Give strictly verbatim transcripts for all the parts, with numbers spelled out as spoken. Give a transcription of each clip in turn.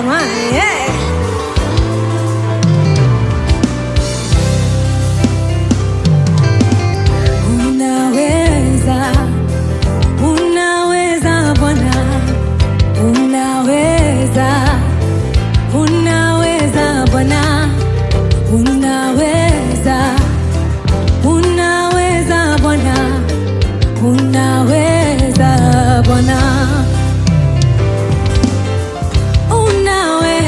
jamani, yeah. Unaweza, unaweza Bwana, unaweza, unaweza Bwana, unaweza, unaweza Bwana, unaweza Bwana, unaweza.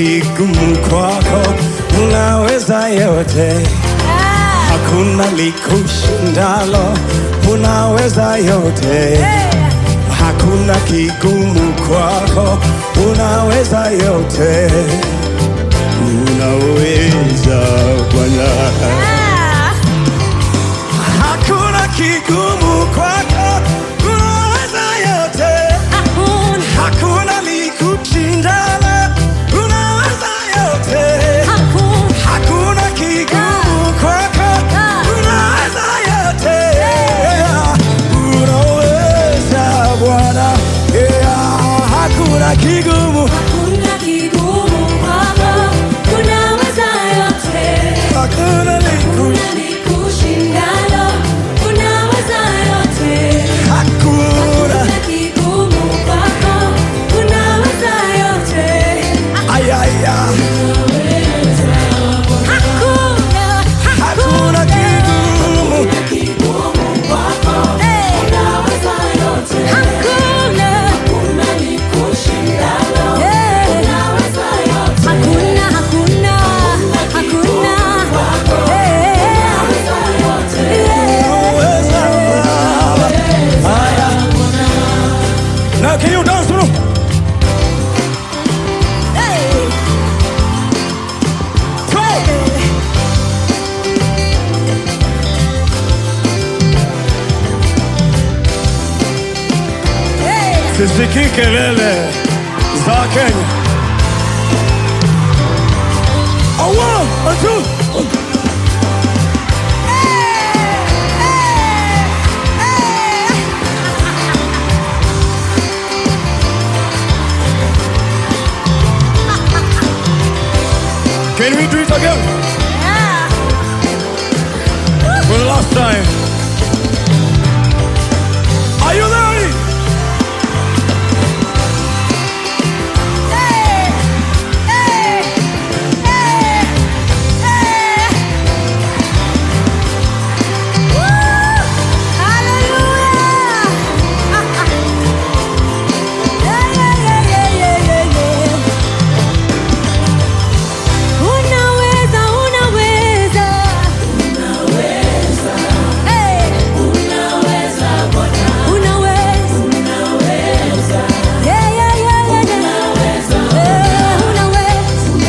kigumu kwako, unaweza yote. Hakuna likushindalo, unaweza yote. Hakuna kigumu kwako, unaweza yote. Unaweza Bwana. Hakuna kigumu kwako, unaweza yote. Hakuna likushindalo, unaweza yote. Hakuna kigumu kwako, unaweza yote. Unaweza Bwana. Yeah, hakuna kigumu. Hakuna kigumu kwako, unaweza yote. Hakuna liku- Hakuna likushindalo, unaweza yote. Hakuna. Hakuna kigumu kwako, unaweza yote. Ay, ay, ay. Hakuna, Hakuna kigumu. kigumu kwako, unaweza yote. Hakuna, hakuna likushindalo, unaweza yote. Hakuna, hakuna, hakuna, unaweza yote. Unaweza Baba. Aya. Now can you dance through? Hey. Hey. Sisikii kelele za Kenya. A one, a two. Can we do it again? Yeah. For the last time. Are you ready? Hey. Hey. Hey. Hey. Woo! Hallelujah. Yeah, yeah, yeah, yeah, yeah, yeah, yeah. Unaweza, unaweza. Hey. Unaweza. Yeah, yeah, yeah, yeah, yeah. Eh, unaweza.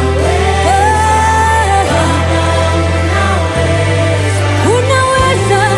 Unaweza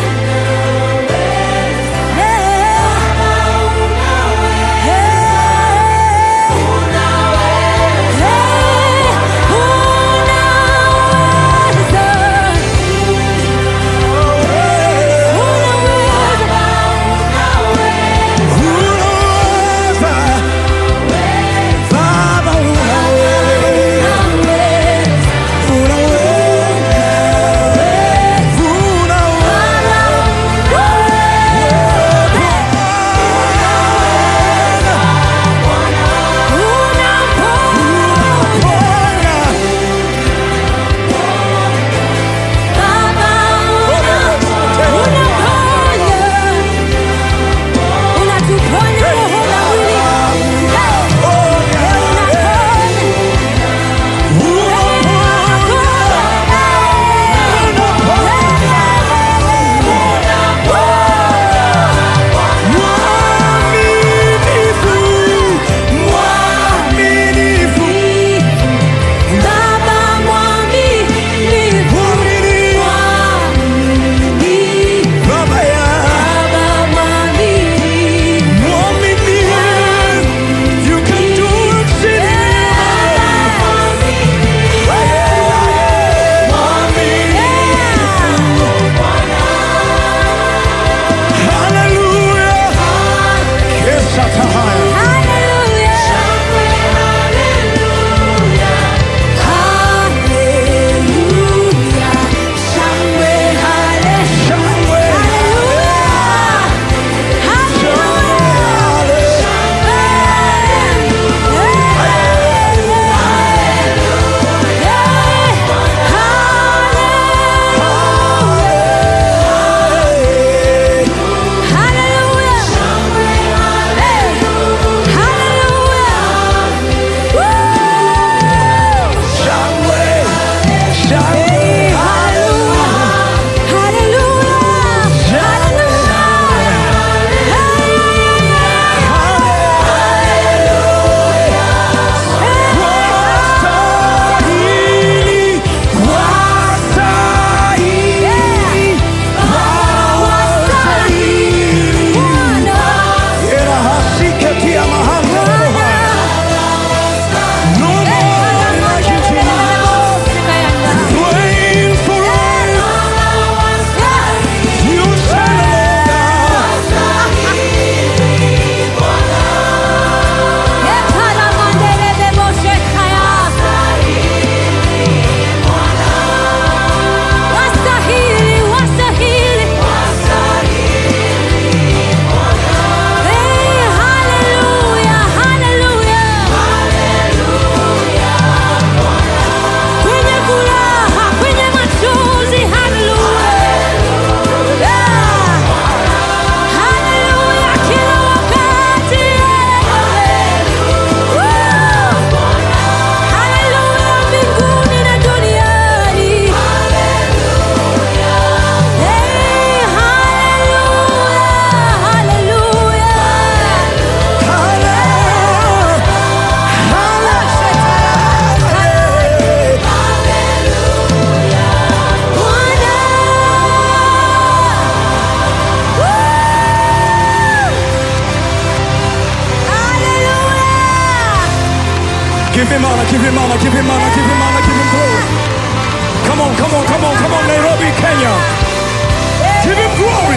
Give him honor, give him honor, give him honor, give him honor, give him glory. Come on, come on, come on, come on, Nairobi, Kenya. Give him glory.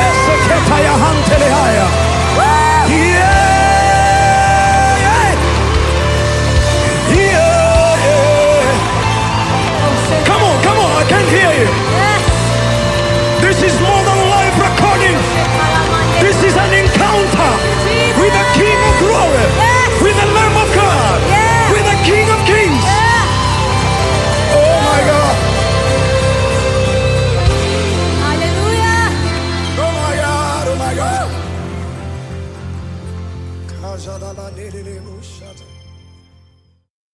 Yeah. Yeah, yeah. Come on, come on, I can't hear you. This is more than live recording. This is an encounter with the King of Glory, with the Lamb of God, with the King of Kings. Oh my God. Hallelujah. Oh my God, oh my God.